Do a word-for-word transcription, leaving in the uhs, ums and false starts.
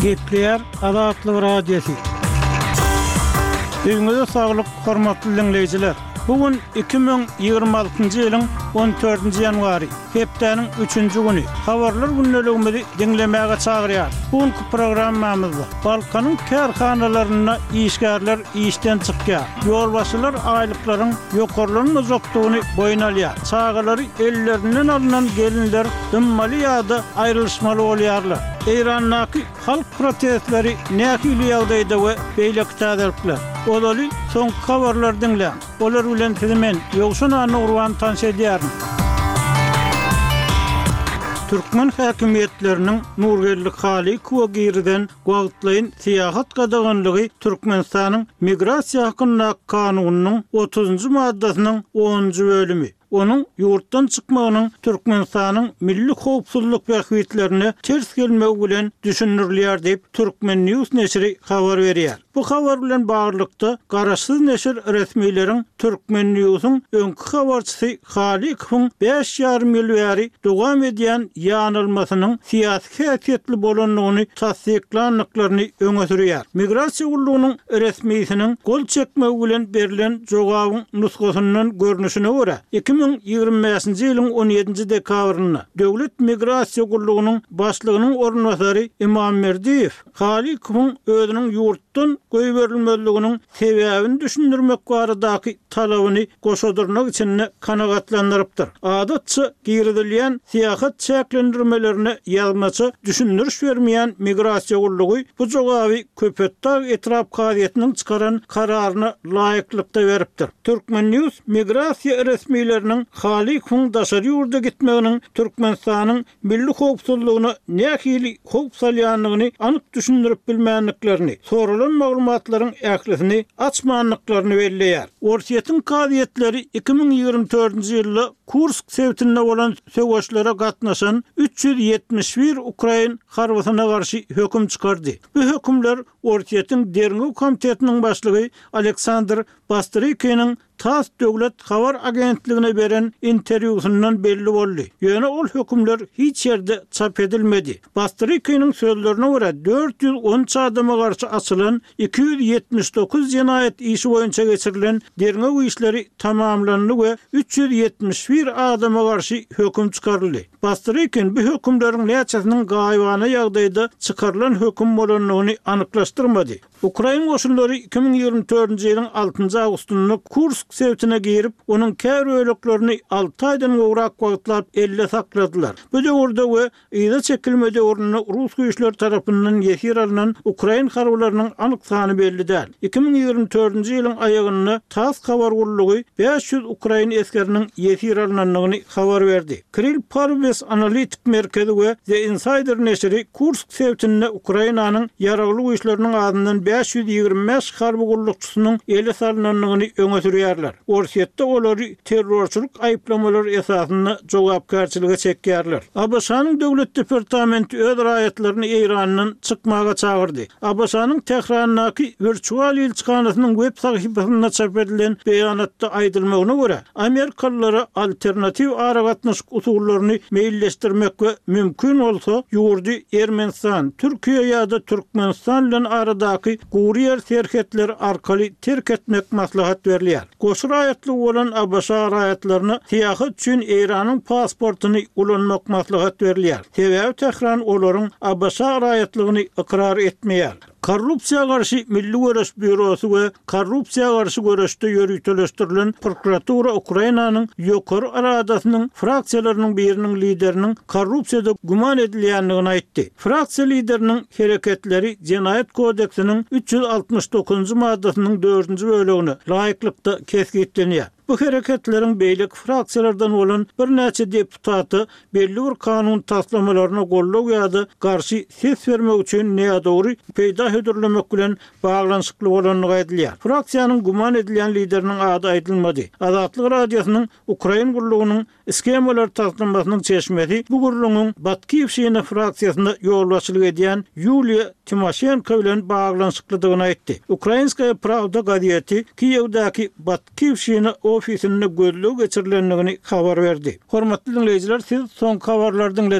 Gepler Azatlyk Radiosu. Öňüňizde saglyk, hormatly dinleýijiler. Bugün iki bin ýygrima altynjy ýylyň on dördünji ýanwary, hepdeniň üçünji güni. Habarlar günneligimizi dinlemäge çagyrýar. Bugünkü programmamyzda Balkanyň kärhanalaryna işgärler işden çykýar. Ýolbaşçylar aýlyklaryň ýokarlaryň uzakdygyny boýun alýar. Çağalary ellerinden alynan gelinler dymmaly ýa-da aýrylşmaly bolýarlar. Eýrandaky halk protestleri nähili ýagdaýda we beýleki täzelipler. Olaly soňky habarlar dinleýän. Olar bilen men ýogşun any urwan tanış edýärin. Türkmen häkimetleriniň Nurgellik haly kuwagirden wagtlaýyn syýahat gadaganlygy Türkmenistanyň migrasiýa hakyna kanunynyň otuzunji maddasynyň onunji bölümi. Onun yurtdan çıkmagynyň Türkmenistanyň milli howpsuzlyk wähitlerine ters gelmegi bilen düşünülýär diýip Türkmen News neşri habar berýär. Bu habar bilen baglykda garaşsyz neşir resmiýleriň Türkmen Newsyň öňkü habarçysy Halikiň beş ýarym ýyl bäri dowam edýän ýanylmasynyň syýasy häsiýetli bolanlygyny tasdiklanlyklaryny öňe sürýär. Migrasiýa gullugynyň resmiýetiniň gol çekmegi bilen berilen jogabyň nusgasyndan görnüşine görä iki bin ýygrima beşinji ýylyň on ýedinji dekabryna Döwlet Migrasiýa gullugynyň başlygynyň ornwasary İmam Merdiýew Halikiň özüniň ýurtdan goýup berilmeliliginiň sebäbini düşündirmek baradaky talabyny goşadyrmak üçin kanagatlandyrypdyr. Adatçy giridilýän syýasat çäklendirmelerine ýazmaçy düşündiriş bermeýän migrasiýa gullugy bu jogaby köpetdag etrap gazetiniň çykaran kararyny laýyklykda beripdir. Türkmen News migrasiýa resmiýleriniň Halikiň daşary ýurda gitmeginiň Türkmenistanyň milli howpsuzlygyny nähili howp salýanlygyny anyk düşündirip bilmänliklerini, soralan maglumatlaryň ählisini açmanlyklaryny belleýär. Orsiýetiň gazetleri iki bin ýygrima dördünji ýylda Kursk sewtinde bolan söwgeçlere gatnaşan üç ýüz ýetmiş bir Ukrain harbysyna garşy höküm çykardy. Bu hökümler Orsiýetiň Derňew komitetiniň başlygy Aleksandr Bastrykinin Tas döwlet habar agentligine beren interwýusundan belli boldy. Ýöne ol hökümler hiç ýerde çap edilmedi. Bastrykinin sözlerine görä dört ýüz on adama garşy açylan iki ýüz ýetmiş dokuz ýenaýet işi boýunça geçirilen derňew işleri tamamlandy we üç ýüz ýetmiş bir adama garşy höküm çykaryldy. Bastrykin bu hökümleriň näçesiniň gaýbana ýagdaýda çykarylan höküm bolanlygyny anyklaşdyrmady. Ukraina goşunlary iki bin ýygrima dördünji ýylyň altynjy awgustyny Kursk sewtine girip, onun kär öýleklerini alty aýdan gowrak wagtlap elle sakladylar. Bu döwürde we ýa-da çekilmede ornuny Rus güýçleri tarapyndan ýesir alynan Ukraina harbylarynyň anyk sany belli däl. iki bin ýygrima dördünji ýylyň aýagyna Tas habar gullugy beş ýüz Ukraina eskeriniň ýesir alynanlygyny habar berdi. Kril Parves analitik merkezi we The Insider neşri Kursk sewtinde Ukrainanyň ýaragly güýçleriniň adyndan beş ýüz ýygrima beş harby gullukçysynyň ele salynanlygyny öňe sürýärler. Orsiýetde olary terrorçylyk aýplamalary esasyna jogapkärçiligi çekýärler. A B S-nyň döwlet departamenti öz raýatlaryny Eýranyň çykmaga çagyrdy. A B S-nyň Tehrandaky virtual elçixanasynyň web sahypasyna çap edilen beýanatda aýdylmagyna görä, Amerikalılara alternativ aragatnaşyk usullaryny meýilleşdirmek we mümkin bolsa ýurdy Ermenistan, Türkiýe ýa-da Türkmenistan bilen aradaky gurýer serhetleri arkaly terk etmek maslahat berilýär. Goşur aýatly bolan A B S raýatlaryna syýahat üçin Eýranyň pasportuny ulanmak maslahat berilýär. Sebäbi Tehran olaryň A B S raýatlygyny ikrar etmeýär. Korrupsiýa garşy Milli Görüş Bürosy we korrupsiýa garşy görüşde ýürütüleşdirilen prokuratura Ukrainanyň ýokary aradasynyň fraksiýalarynyň biriniň lideriniň korrupsiýada guman edilýändigini aýtdy. Fraksiýa lideriniň hereketleri Jenaýat kodeksiniň üç ýüz altmış dokuzunji maddasynyň dördünji bölegine laýyklykda kesgitlenýär. Bu hereketleriň beýlek fraksiýalardan bolan bir näçe deputaty belli bir kanun taslamalaryna golluk ýa-da garşy ses bermek üçin nädogry peýda edilemek bilen baglanyşykly bolanlygy aýdylýar. Fraksiýanyň guman edilýän lideriniň ady aýdylmady. Azatlyk radiosynyň Ukraina gullugynyň skemalar taslamasynyň çeşmesi bu gullugyň Batkivşina fraksiýasyna ýolbaşçylyk edýän Yuliya Timoshenko bilen baglanyşyklydygyny aýtdy. Ukrainskaya Pravda gazeti Kiýewdaky Batkivşina ofisinde gözlük geçirilenligini habar verdi. Hormatly dinleyijiler, siz son habarlardan